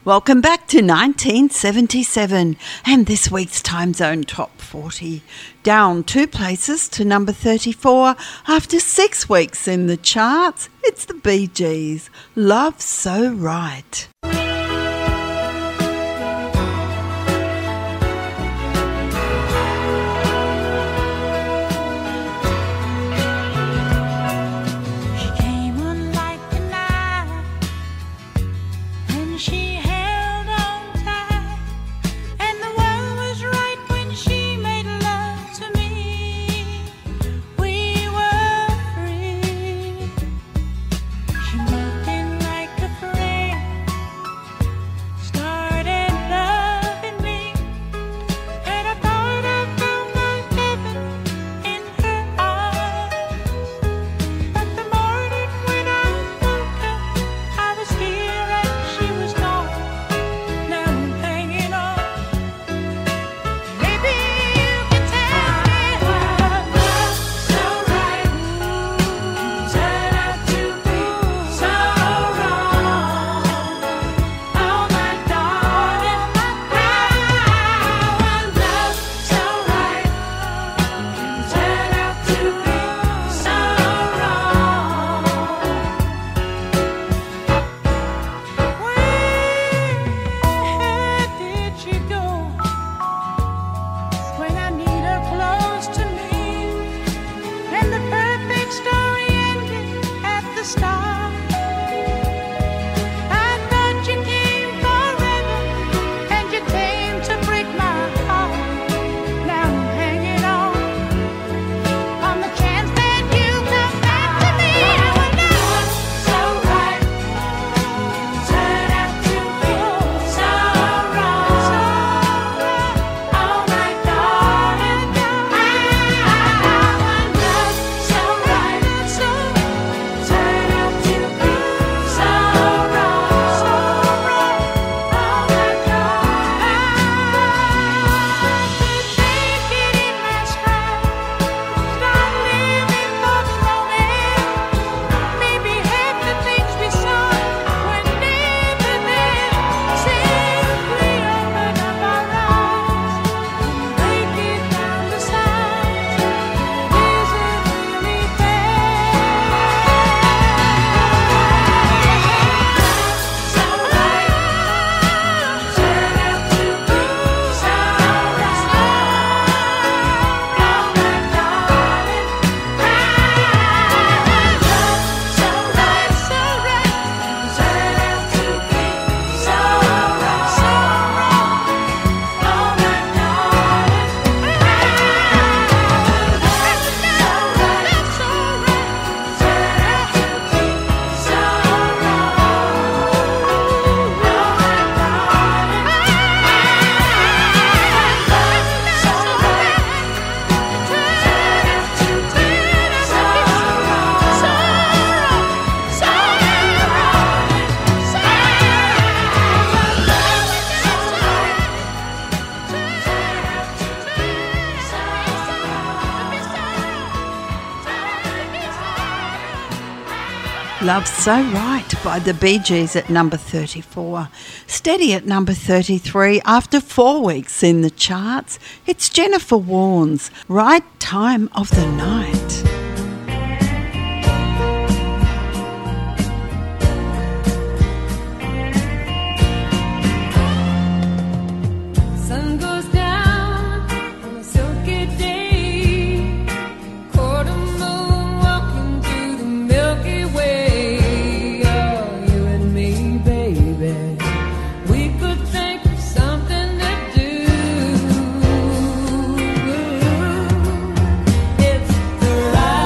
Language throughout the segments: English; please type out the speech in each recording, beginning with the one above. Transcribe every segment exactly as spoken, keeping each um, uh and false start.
Welcome back to nineteen seventy-seven and this week's Time Zone Top forty. Down two places to number thirty-four after six weeks in the charts, it's the Bee Gees, Love So Right. Love So Right by the Bee Gees at number thirty-four. Steady at number thirty-three after four weeks in the charts. It's Jennifer Warnes, Right Time of the Night. Right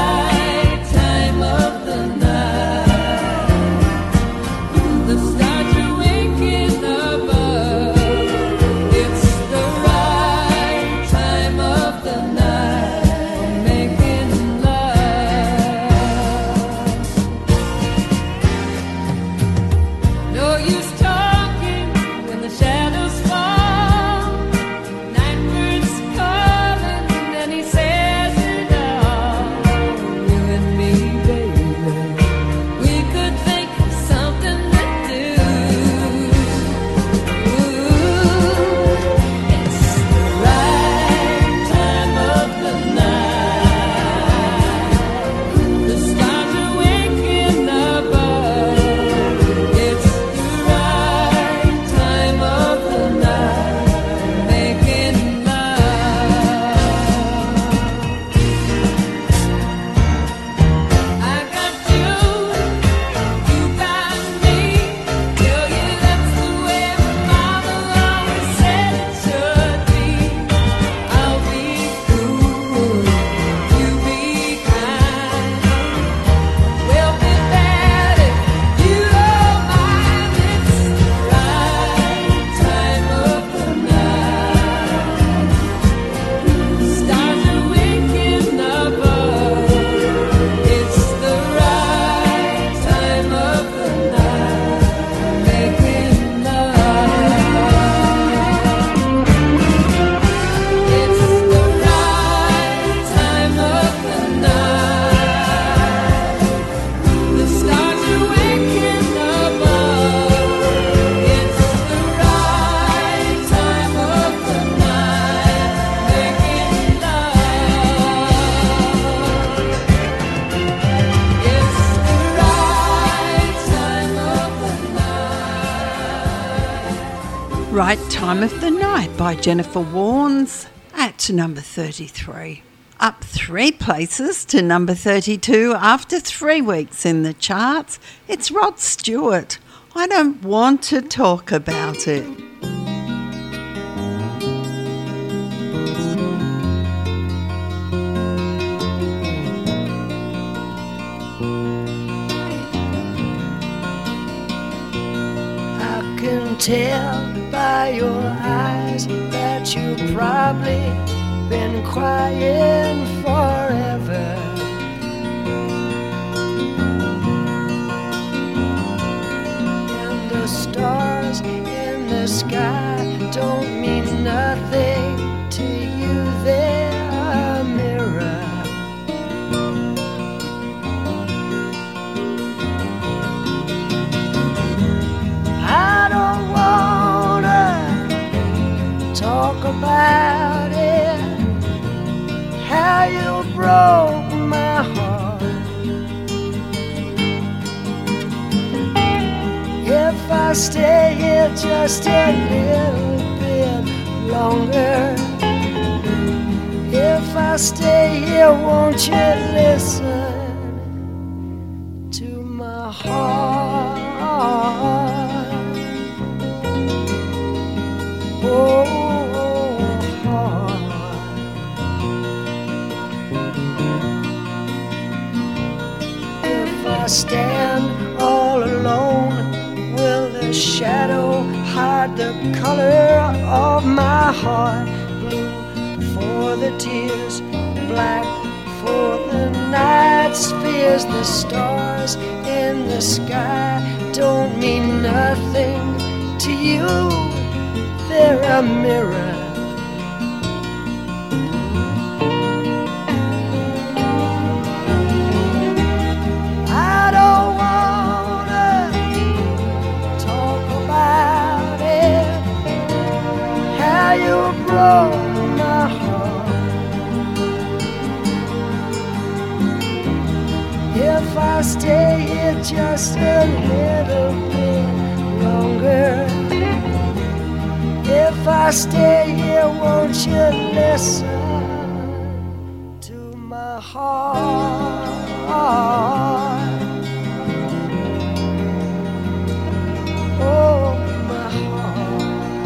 Right Time of the Night by Jennifer Warnes at number thirty-three. Up three places to number thirty-two after three weeks in the charts, it's Rod Stewart. I don't want to talk about it. I can tell by your eyes that you've probably been crying forever. And the stars in the sky don't mean nothing to you, they're a mirror. I don't wanna talk about it, how you broke my heart. If I stay here just a little bit longer, if I stay here, won't you listen to my heart? Oh, if I stand all alone, will the shadow hide the color of my heart? Blue for the tears, black for the night's fears. The stars in the sky don't mean nothing to you, they're a mirror. I don't wanna talk about it, how you broke my heart. If I stay here just a little bit longer, if I stay here, won't you listen to my heart? Oh, my heart.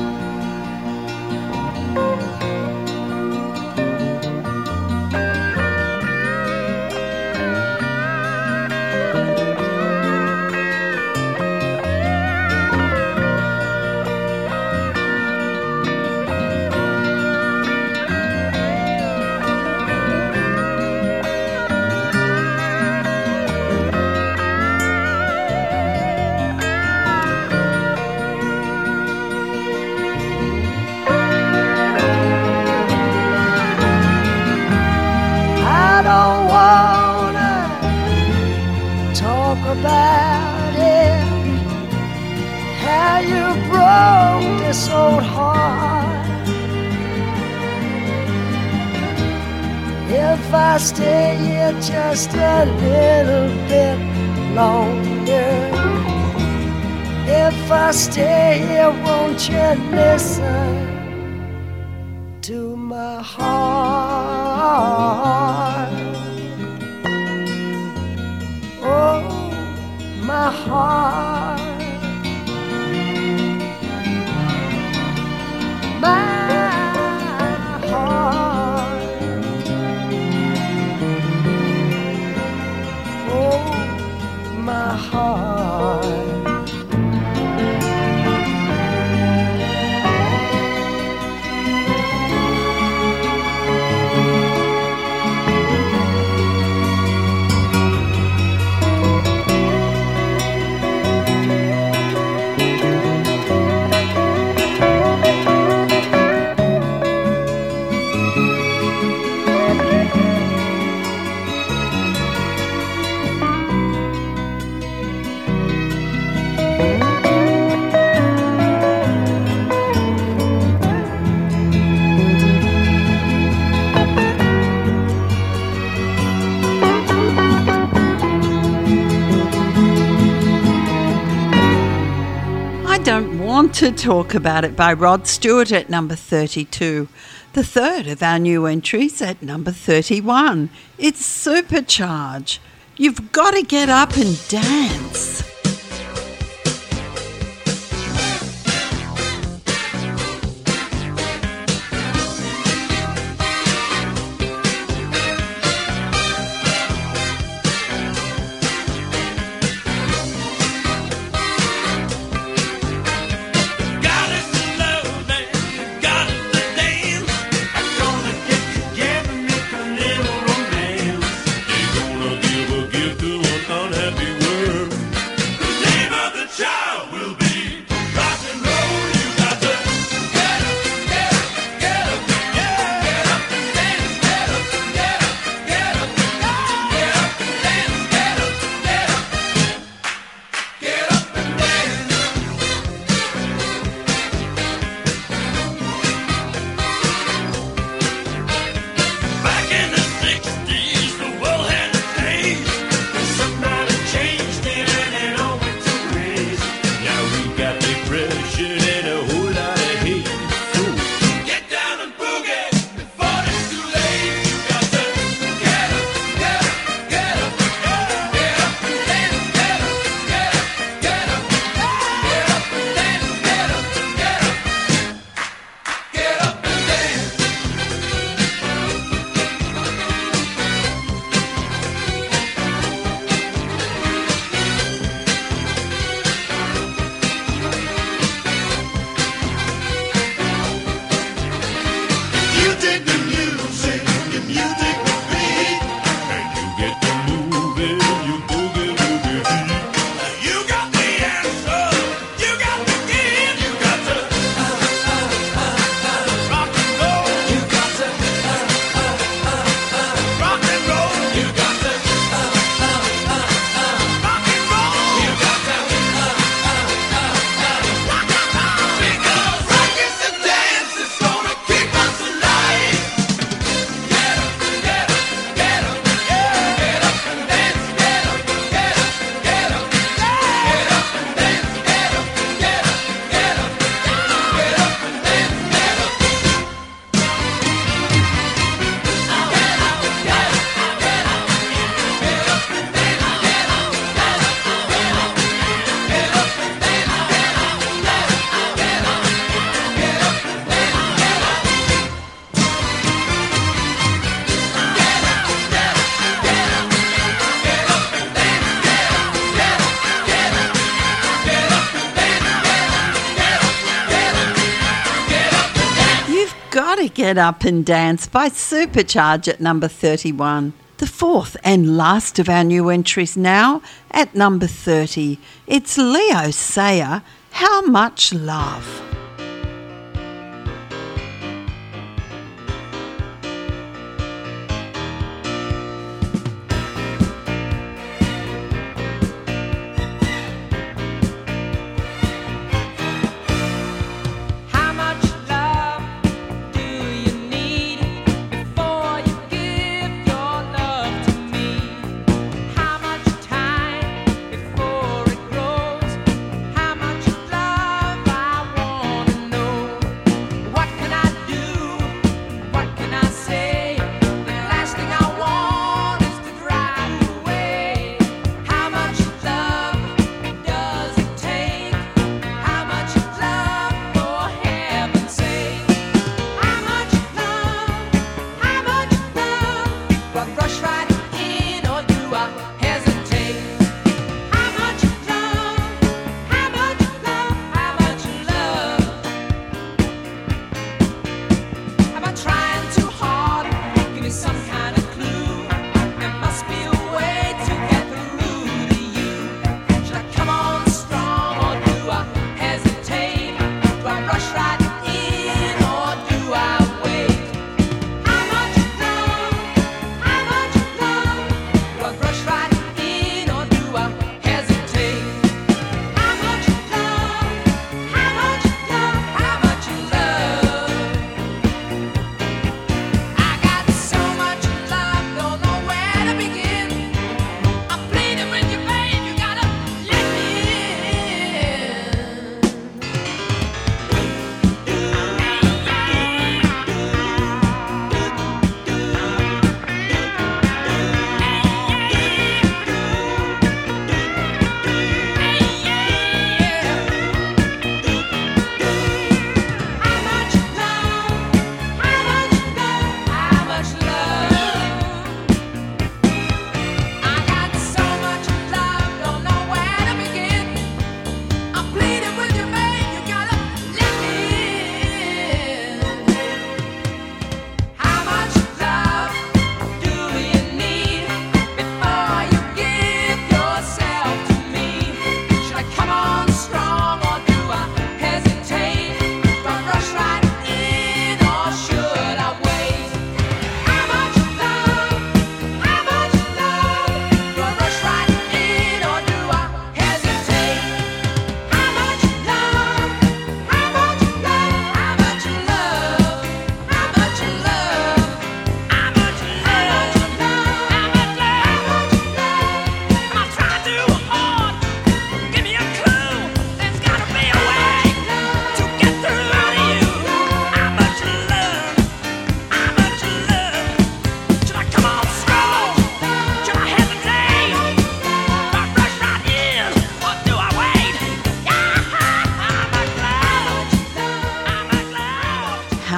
About it, how you broke this old heart. If I stay here just a little bit longer, if I stay here, won't you listen to my heart? Oh, my heart, my heart, oh, my heart. To Talk About It by Rod Stewart at number thirty-two. The third of our new entries at number thirty-one. It's Supercharge. You've got to get up and dance. Get Up and Dance by Supercharge at number thirty-one. The fourth and last of our new entries now at number thirty. It's Leo Sayer, How Much Love.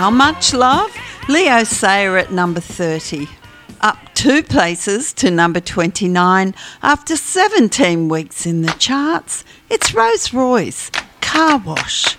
How Much Love? Leo Sayer at number thirty. Up two places to number twenty-nine after seventeen weeks in the charts. It's Rose Royce, Car Wash.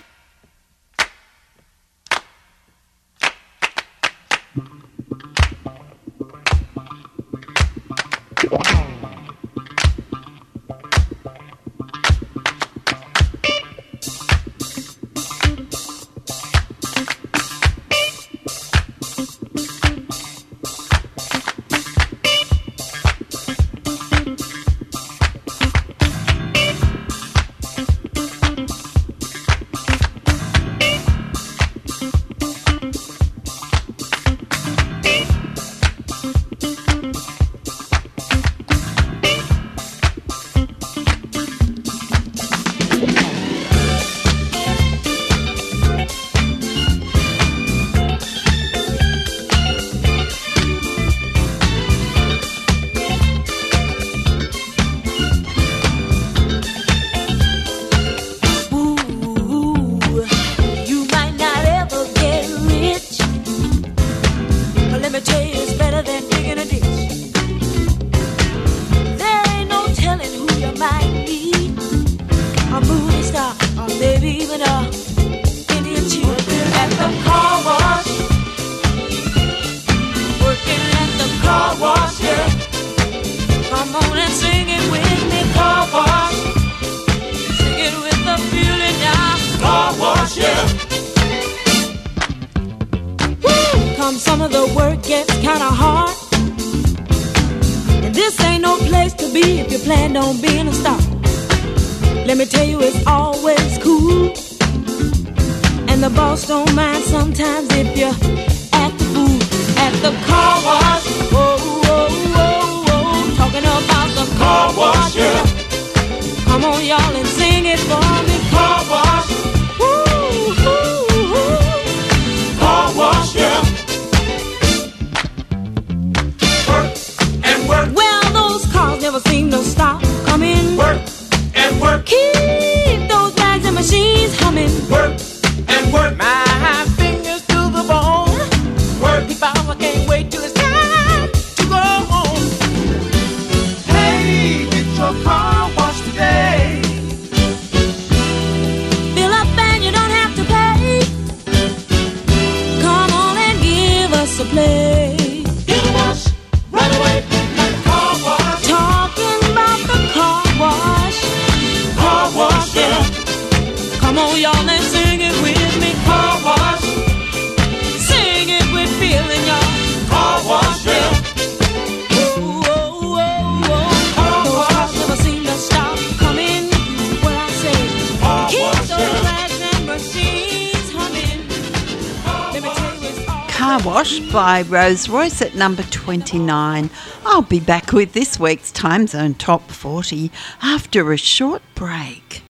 By Rose Royce at number twenty-nine. I'll be back with this week's Time Zone Top forty after a short break.